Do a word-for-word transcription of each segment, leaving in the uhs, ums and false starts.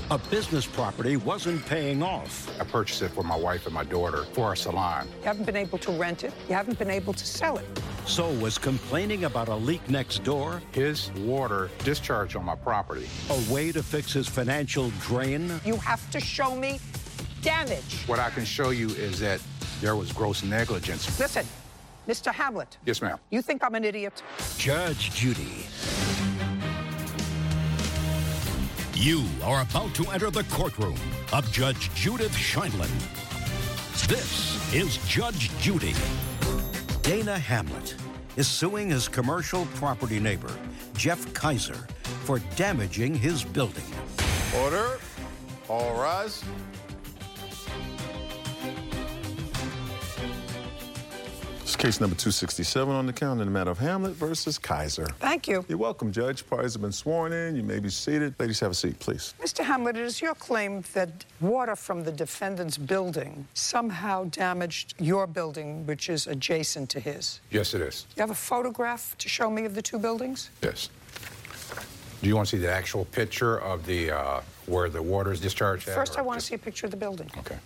A business property wasn't paying off. I purchased it for my wife and my daughter for our salon. You haven't been able to rent it. You haven't been able to sell it. So was complaining about a leak next door His water discharged on my property. a way to fix his financial drain? You have to show me damage. What I can show you is that there was gross negligence. Listen, Mister Hamlet. Yes, ma'am. You think I'm an idiot? Judge Judy. You are about to enter the courtroom of Judge Judith Scheindlin. This is Judge Judy. Dana Hamlet is suing his commercial property neighbor, Jeff Kaiser, for damaging his building. Order. All rise. It's case number two sixty-seven on the count in the matter of Hamlet versus Kaiser. Thank you. You're welcome, Judge. Parties have been sworn in. You may be seated. Ladies, have a seat, please. Mister Hamlet, it is your claim that water from the defendant's building somehow damaged your building, which is adjacent to his. Yes, it is. You have a photograph to show me of the two buildings? Yes. Do you want to see the actual picture of the uh, where the water is discharged at, First, or I want to just- see a picture of the building. Okay.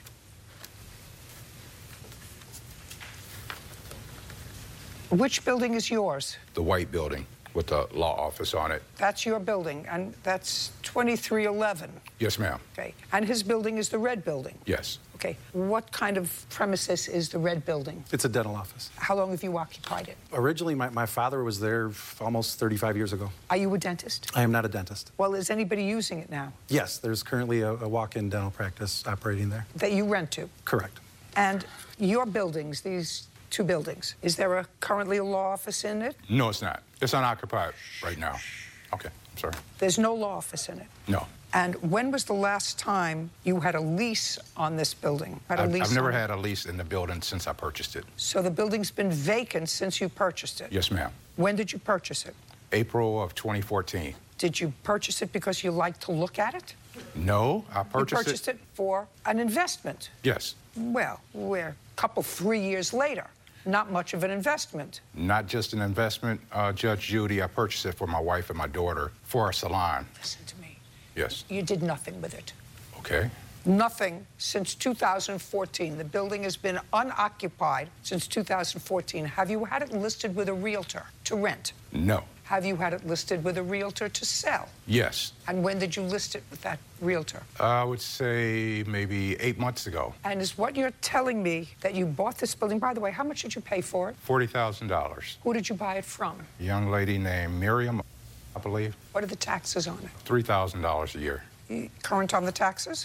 Which building is yours? The white building with the law office on it. That's your building, and that's twenty-three eleven. Yes, ma'am. Okay. And his building is the red building. Yes. Okay. What kind of premises is the red building? It's a dental office. How long have you occupied it? Originally, my, my father was there f- almost thirty-five years ago. Are you a dentist? I am not a dentist. Well, is anybody using it now Yes, there's currently a, a walk-in dental practice operating there. that you rent to? Correct. And your buildings, these two buildings, is there a currently a law office in it? No, it's not. It's unoccupied right now. Okay, I'm sorry. There's no law office in it. No. And when was the last time you had a lease on this building? Had a I've, lease I've never on it? had a lease in the building since I purchased it. So the building's been vacant since you purchased it? Yes, ma'am. When did you purchase it? April of twenty fourteen. Did you purchase it because you like to look at it? No, I purchased, you purchased it. it for an investment. Yes. Well, we're a couple, three years later. Not much of an investment. Not just an investment, uh, Judge Judy. I purchased it for my wife and my daughter for our salon. Listen to me. Yes. You did nothing with it. Okay. Nothing since two thousand fourteen. The building has been unoccupied since two thousand fourteen. Have you had it listed with a realtor to rent? No. Have you had it listed with a realtor to sell? Yes. And when did you list it with that realtor? I would say maybe eight months ago. And is what you're telling me that you bought this building? By the way, how much did you pay for it? forty thousand dollars. Who did you buy it from? A young lady named Miriam, I believe. What are the taxes on it? three thousand dollars a year. You current on the taxes?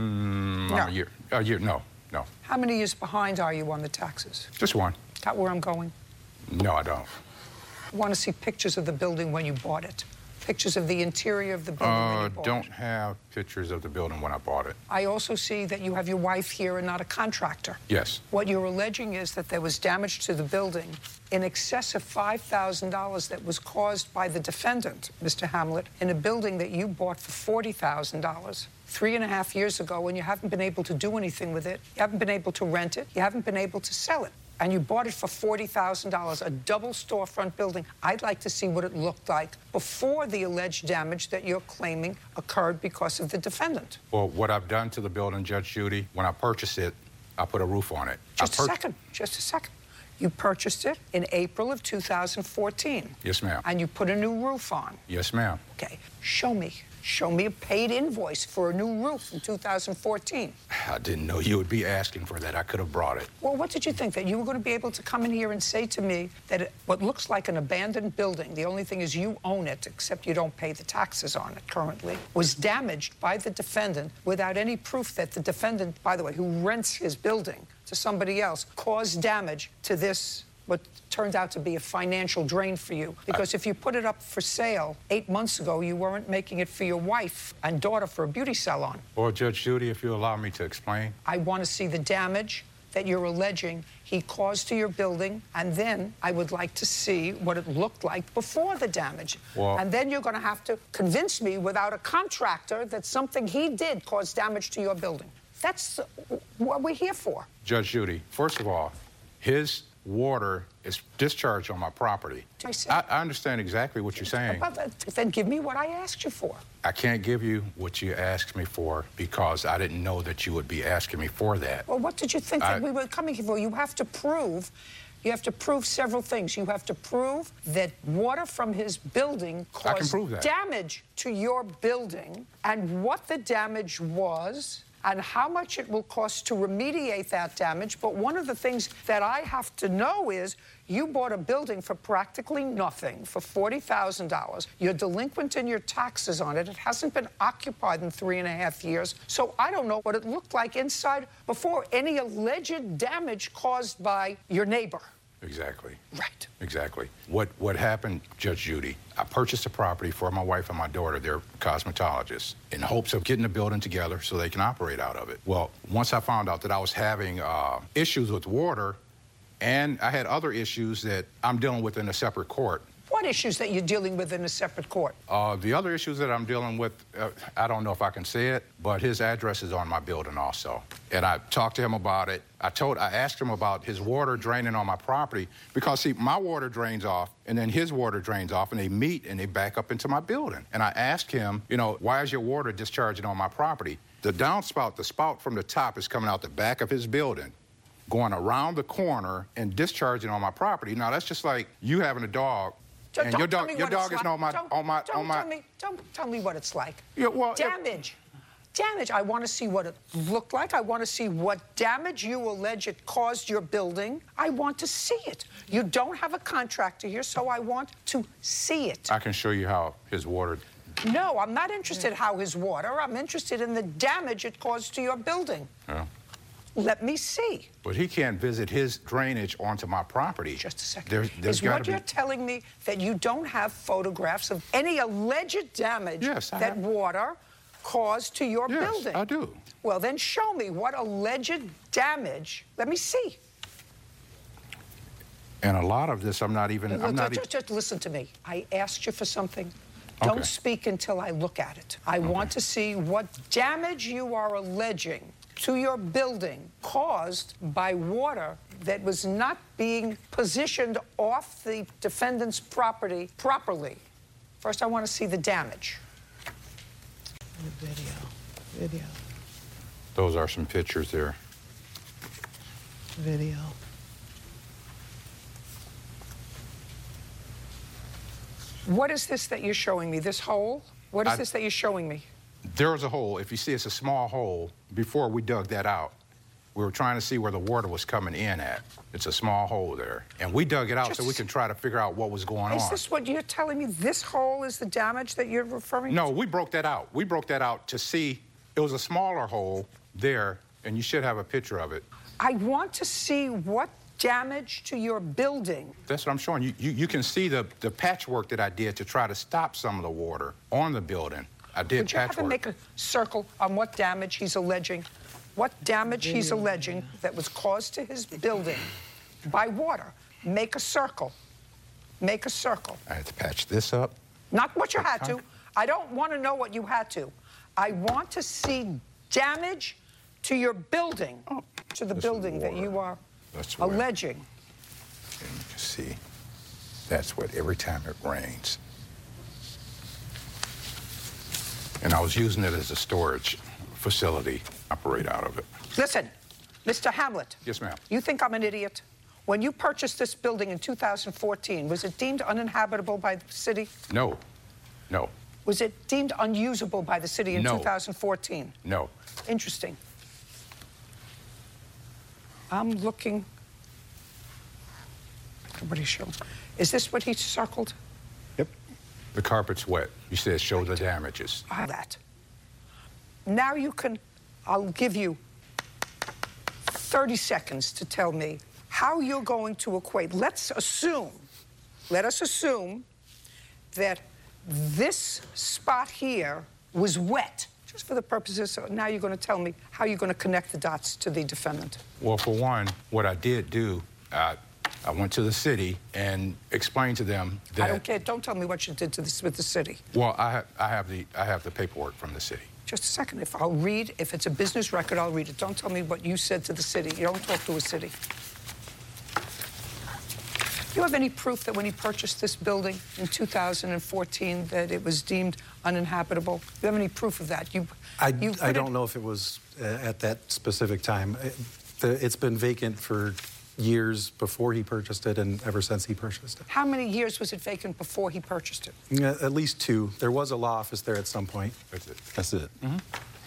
Mm, No. A year. A year, no, no. How many years behind are you on the taxes? Just one. Got where I'm going? No, I don't. I want to see pictures of the building when you bought it. Pictures of the interior of the building when Uh, you bought don't it. have pictures of the building when I bought it. I also see that you have your wife here and not a contractor. Yes. What you're alleging is that there was damage to the building in excess of five thousand dollars that was caused by the defendant, Mister Hamlet, in a building that you bought for forty thousand dollars three and a half years ago, and you haven't been able to do anything with it. You haven't been able to rent it. You haven't been able to sell it. And you bought it for forty thousand dollars, a double storefront building. I'd like to see what it looked like before the alleged damage that you're claiming occurred because of the defendant. Well, what I've done to the building, Judge Judy, when I purchased it, I put a roof on it. I Just a pur- second, just a second. You purchased it in April of two thousand fourteen. Yes, ma'am. And you put a new roof on. Yes, ma'am. Okay, show me. Show me a paid invoice for a new roof in two thousand fourteen. I didn't know you would be asking for that. I could have brought it. Well, what did you think? That you were going to be able to come in here and say to me that it, what looks like an abandoned building, the only thing is you own it, except you don't pay the taxes on it currently, was damaged by the defendant without any proof that the defendant, by the way, who rents his building to somebody else, caused damage to this, what turned out to be a financial drain for you. Because if you put it up for sale eight months ago, you weren't making it for your wife and daughter for a beauty salon. Well, Judge Judy, if you allow me to explain. I want to see the damage that you're alleging he caused to your building, and then I would like to see what it looked like before the damage. Well- and then you're going to have to convince me without a contractor that something he did caused damage to your building. That's what we're here for. Judge Judy, first of all, his water is discharged on my property. I see. I, I understand exactly what you're saying. Well, then give me what I asked you for. I can't give you what you asked me for because I didn't know that you would be asking me for that. Well, what did you think I, that we were coming here for? You have to prove, you have to prove several things. You have to prove that water from his building I can caused prove that. damage to your building, and what the damage was, and how much it will cost to remediate that damage. But one of the things that I have to know is you bought a building for practically nothing, for forty thousand dollars. You're delinquent in your taxes on it. It hasn't been occupied in three and a half years. So I don't know what it looked like inside before any alleged damage caused by your neighbor. Exactly. Right. Exactly. What what happened, Judge Judy, I purchased a property for my wife and my daughter. They're cosmetologists, in hopes of getting the building together so they can operate out of it. Well, once I found out that I was having uh, issues with water, and I had other issues that I'm dealing with in a separate court. What issues that you're dealing with in a separate court? Uh, the other issues that I'm dealing with, uh, I don't know if I can say it, but his address is on my building also. And I talked to him about it. I told, I asked him about his water draining on my property because, see, my water drains off and then his water drains off and they meet and they back up into my building. And I asked him, you know, why is your water discharging on my property? The downspout, the spout from the top is coming out the back of his building, going around the corner and discharging on my property. Now, that's just like you having a dog. Don't, and don't your tell dog, me your what dog it's is like. on my, don't, on my, don't on my. Tell me, don't tell me what it's like. Yeah, well, damage. It, damage. I want to see what it looked like. I want to see what damage you allege it caused your building. I want to see it. You don't have a contractor here, so I want to see it. I can show you how his water. No, I'm not interested in how his water. I'm interested in the damage it caused to your building. Yeah. Let me see. But he can't visit his drainage onto my property. Just a second. There, there's Is gotta what be... you're telling me that you don't have photographs of any alleged damage yes, I that have. water caused to your yes, building? I do. Well, then show me what alleged damage. Let me see. And a lot of this, I'm not even. I'm not just, e just listen to me. I asked you for something. Okay. Don't speak until I look at it. I Okay. want to see what damage you are alleging to your building caused by water that was not being positioned off the defendant's property properly. First, I want to see the damage. Video. Video. Those are some pictures there. Video. What is this that you're showing me? This hole? What is I- this that you're showing me? There was a hole. If you see, it's a small hole. Before we dug that out, we were trying to see where the water was coming in at. It's a small hole there. And we dug it out Just so we can try to figure out what was going Is on. this what you're telling me? This hole is the damage that you're referring to? No, we broke that out. We broke that out to see. It was a smaller hole there, and you should have a picture of it. I want to see what damage to your building. That's what I'm showing you. You, you can see the, the patchwork that I did to try to stop some of the water on the building. I did Would you have patchwork. him make a circle on what damage he's alleging? What damage he's alleging that was caused to his building by water? Make a circle. Make a circle. I had to patch this up. Not what you had to. I don't want to know what you had to. I want to see damage to your building, Oh, to the this building that water. you are That's where- alleging. And you can see, that's what every time it rains. And I was using it as a storage facility, operate out of it. Listen, Mister Hamlet. Yes, ma'am. You think I'm an idiot? When you purchased this building in two thousand fourteen, was it deemed uninhabitable by the city? No, no, Was it deemed unusable by the city in No. two thousand fourteen? no. Interesting. I'm looking. What he showed. Is this what he circled? Yep. The carpet's wet. You said show the damages. I have that. Now you can, I'll give you thirty seconds to tell me how you're going to equate. Let's assume, let us assume that this spot here was wet, just for the purposes, so now you're going to tell me how you're going to connect the dots to the defendant. Well, for one, what I did do, uh, I went to the city and explained to them that. I don't care. Don't tell me what you did to this with the city. Well, I, ha I have the I have the paperwork from the city. Just a second. If I'll read, if it's a business record, I'll read it. Don't tell me what you said to the city. You don't talk to a city. you have any proof that when he purchased this building in two thousand fourteen that it was deemed uninhabitable? Do you have any proof of that? You, I, you I don't know if it was uh, at that specific time. It, the, it's been vacant for years before he purchased it and ever since he purchased it. How many years was it vacant before he purchased it? Yeah, at least two. There was a law office there at some point. That's it. That's it. Mm-hmm.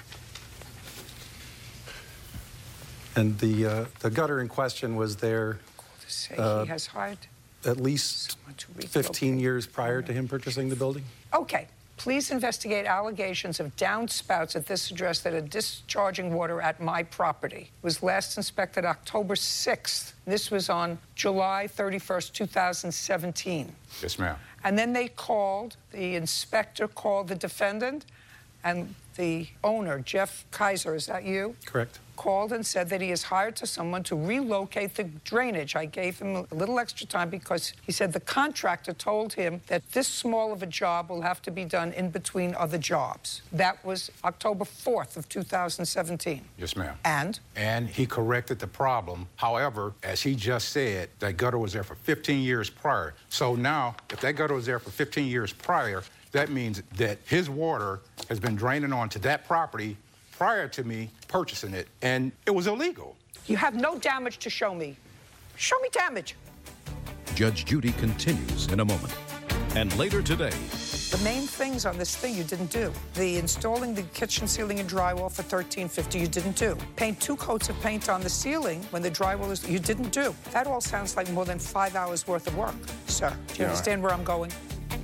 And the, uh, the gutter in question was there To say Uh, he has hired at least someone to fifteen relocate. years prior to him purchasing the building. Okay. Please investigate allegations of downspouts at this address that are discharging water at my property. It was last inspected October sixth. This was on July thirty-first, two thousand seventeen. Yes, ma'am. And then they called, the inspector called the defendant, and the owner, Jeff Kaiser, is that you? Correct. Called and said that he has hired to someone to relocate the drainage. I gave him a little extra time because he said the contractor told him that this small of a job will have to be done in between other jobs. That was October fourth of two thousand seventeen. Yes, ma'am. And? And he corrected the problem. However, as he just said, that gutter was there for fifteen years prior. So now, if that gutter was there for fifteen years prior, that means that his water has been draining onto that property prior to me purchasing it, and it was illegal. You have no damage to show me. Show me damage. Judge Judy continues in a moment. And later today, The main things on this thing you didn't do. The installing the kitchen ceiling and drywall for thirteen fifty you didn't do. Paint two coats of paint on the ceiling when the drywall is, you didn't do. That all sounds like more than five hours worth of work, sir. Do you Yeah. understand where I'm going?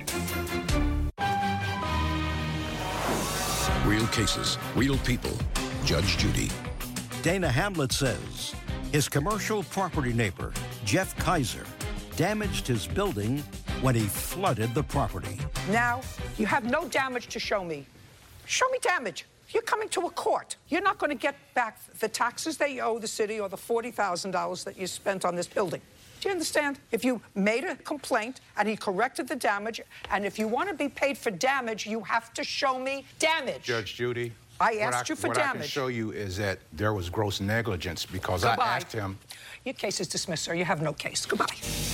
real cases, real people. Judge Judy. Dana Hamlet says his commercial property neighbor, Jeff Kaiser, damaged his building when he flooded the property. Now, you have no damage to show me. Show me damage. You're coming to a court. You're not going to get back the taxes that you owe the city or the forty thousand dollars that you spent on this building. Do you understand? If you made a complaint and he corrected the damage, and if you want to be paid for damage, you have to show me damage. Judge Judy, I what asked you for what I can damage. show you is that there was gross negligence because Goodbye. I asked him. Your case is dismissed, sir. You have no case. Goodbye.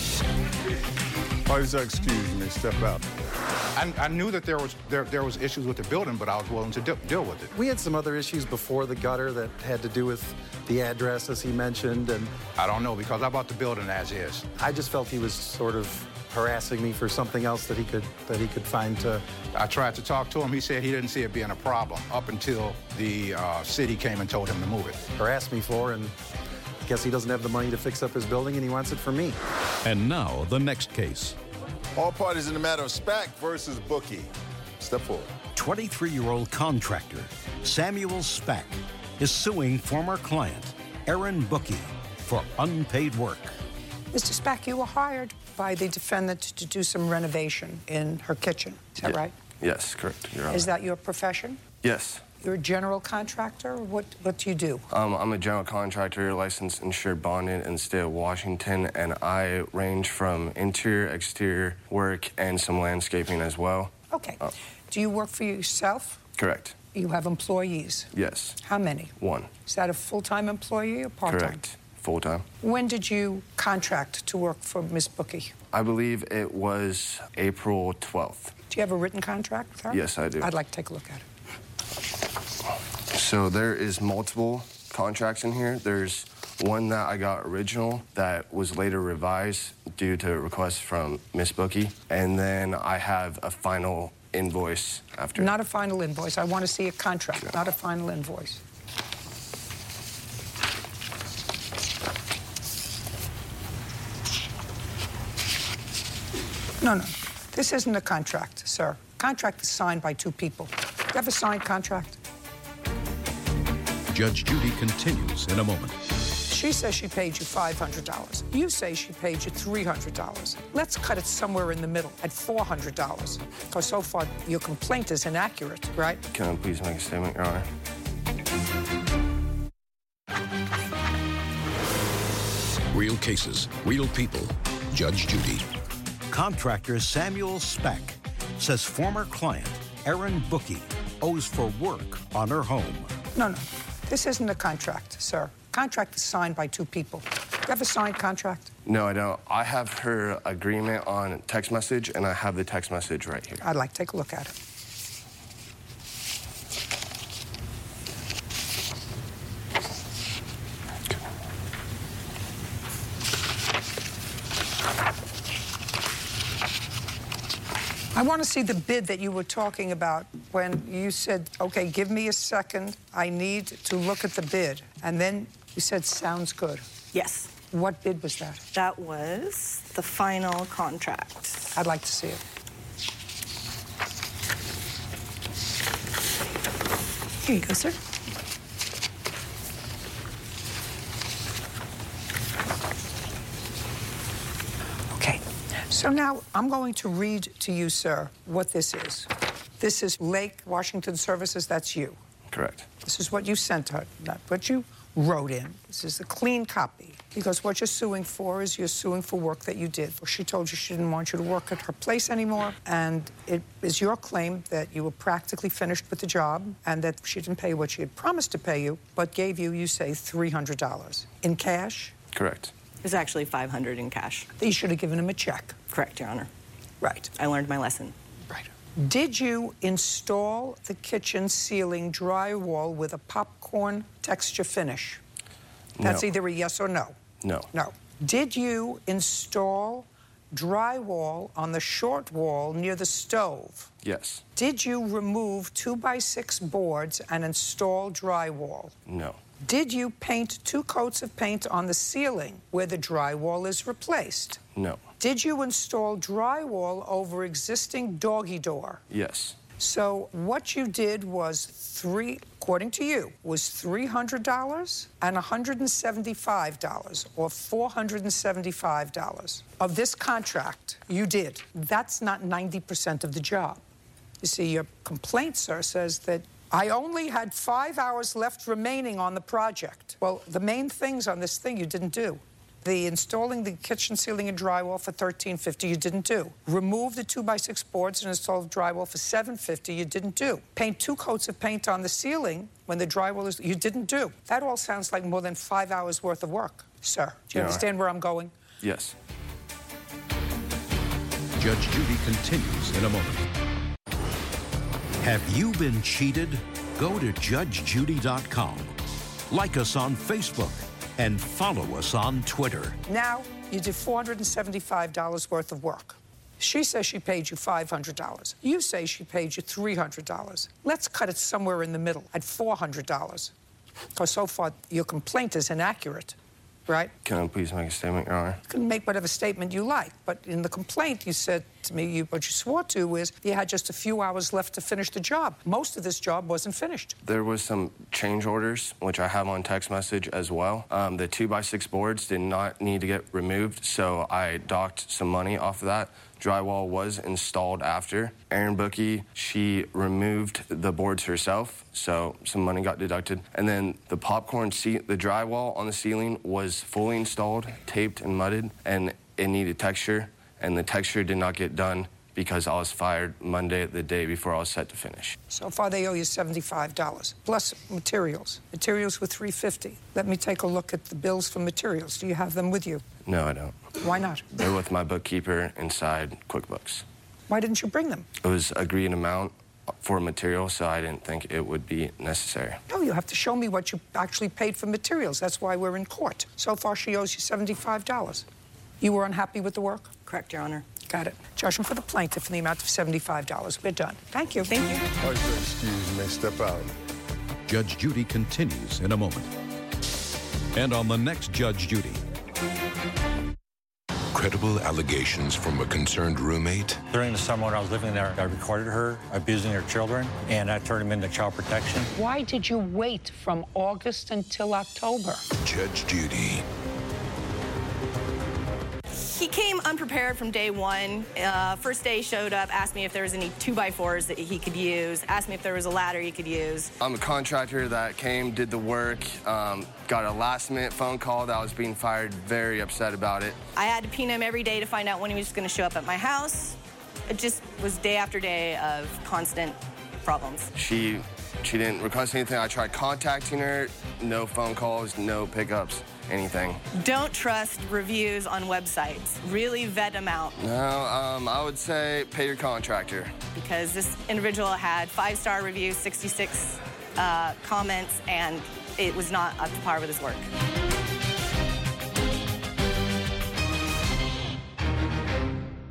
Parties are excused. You may step out. I, I knew that there was there, there was issues with the building, but I was willing to de deal with it. We had some other issues before the gutter that had to do with the address, as he mentioned, and I don't know because I bought the building as is. I just felt he was sort of harassing me for something else that he could that he could find to. I tried to talk to him. He said he didn't see it being a problem up until the uh, city came and told him to move it. harass me for, and I guess he doesn't have the money to fix up his building, and he wants it from me. And now the next case. All parties in the matter of SPAC versus Bookie. Step forward. twenty-three-year-old contractor Samuel Spack is suing former client Aaron Bookie for unpaid work. Mister Spack, you were hired by the defendant to do some renovation in her kitchen. Is that Yeah. right? Yes, correct, Your Honor. Is that your profession? Yes. You're a general contractor? What, what do you do? Um, I'm a general contractor, licensed, insured, bonded in the state of Washington, and I range from interior, exterior work, and some landscaping as well. Okay. Uh, Do you work for yourself? correct. You have employees? Yes. How many? One. Is that a full-time employee or part-time? Correct. Full-time. When did you contract to work for Miss Bookie? I believe it was April twelfth. Do you have a written contract with her? Yes, I do. I'd like to take a look at it. So there is multiple contracts in here. There's one that I got original that was later revised due to requests from Miss Bookie. And then I have a final invoice after. Not a final invoice. I want to see a contract, not a final invoice. No, no. This isn't a contract, sir. Contract is signed by two people. You have a signed contract? Judge Judy continues in a moment. She says she paid you five hundred dollars. You say she paid you three hundred dollars. Let's cut it somewhere in the middle at four hundred dollars. Because so far, your complaint is inaccurate, right? Can I please make a statement, Your Honor? Real cases, real people. Judge Judy. Contractor Samuel Spack says former client Aaron Bookie owes for work on her home. No, no. This isn't a contract, sir. Contract is signed by two people. You you have a signed contract? No, I don't. I have her agreement on text message, and I have the text message right here. I'd like to take a look at it. I want to see the bid that you were talking about when you said, okay, give me a second. I need to look at the bid. And then you said, sounds good. Yes. What bid was that? That was the final contract. I'd like to see it. Here you go, sir. Okay. So now I'm going to read to you, sir, what this is. This is Lake Washington Services. That's you. Correct. This is what you sent her, not what you wrote in. This is a clean copy. Because what you're suing for is you're suing for work that you did. She told you she didn't want you to work at her place anymore, and it is your claim that you were practically finished with the job and that she didn't pay you what she had promised to pay you, but gave you, you say, three hundred dollars. In cash? Correct. It was actually five hundred dollars in cash. You should have given him a check. Correct, Your Honor. Right. I learned my lesson. Right. Did you install the kitchen ceiling drywall with a popcorn texture finish? That's No. either a yes or no. No. No. Did you install drywall on the short wall near the stove? Yes. Did you remove two by six boards and install drywall? No. Did you paint two coats of paint on the ceiling where the drywall is replaced? No. Did you install drywall over existing doggy door? Yes. So what you did was three, according to you, was three hundred dollars and one hundred seventy-five dollars, or four hundred seventy-five dollars. Of this contract, you did. That's not ninety percent of the job. You see, your complaint, sir, says that I only had five hours left remaining on the project. Well, the main things on this thing you didn't do. The installing the kitchen ceiling and drywall for thirteen fifty, you didn't do. Remove the two by six boards and install drywall for seven fifty, you didn't do. Paint two coats of paint on the ceiling when the drywall is, you didn't do. That all sounds like more than five hours worth of work, sir. Do you Yeah. understand where I'm going? Yes. Judge Judy continues in a moment. Have you been cheated? Go to judge judy dot com. Like us on Facebook and follow us on Twitter. Now, you did four hundred seventy-five dollars worth of work. She says she paid you five hundred dollars. You say she paid you three hundred dollars. Let's cut it somewhere in the middle at four hundred dollars. Because so far, your complaint is inaccurate, right? Can I please make a statement, Your Honor? You can make whatever statement you like, but in the complaint, you said to me, you, what you swore to is you had just a few hours left to finish the job. Most of this job wasn't finished. There was some change orders, which I have on text message as well. Um, the two by six boards did not need to get removed, so I docked some money off of that. Drywall was installed after. Erin Bookie, she removed the boards herself, so some money got deducted. And then the popcorn seat, the drywall on the ceiling was fully installed, taped and mudded, and it needed texture, and the texture did not get done because I was fired Monday, the day before I was set to finish. So far, they owe you seventy-five dollars, plus materials. Materials were three hundred fifty dollars. Let me take a look at the bills for materials. Do you have them with you? No, I don't. Why not? They're with my bookkeeper inside QuickBooks. Why didn't you bring them? It was agreed amount for material, so I didn't think it would be necessary. No, you have to show me what you actually paid for materials. That's why we're in court. So far, she owes you seventy-five dollars. You were unhappy with the work? Correct, Your Honor. Got it. Judgment for the plaintiff in the amount of seventy-five dollars. We're done. Thank you. Thank you. All right, sir, excuse me. Step out. Judge Judy continues in a moment. And on the next Judge Judy. Credible allegations from a concerned roommate. During the summer when I was living there, I recorded her abusing her children, and I turned them into child protection. Why did you wait from August until October? Judge Judy. He came unprepared from day one. Uh, first day he showed up, asked me if there was any two by fours that he could use, asked me if there was a ladder he could use. I'm a contractor that came, did the work, um, got a last minute phone call that I was being fired, very upset about it. I had to ping him every day to find out when he was going to show up at my house. It just was day after day of constant problems. She, she didn't request anything. I tried contacting her, no phone calls, no pickups. anything. Don't trust reviews on websites. Really vet them out. No, um, I would say pay your contractor. Because this individual had five-star reviews, sixty-six uh, comments, and it was not up to par with his work.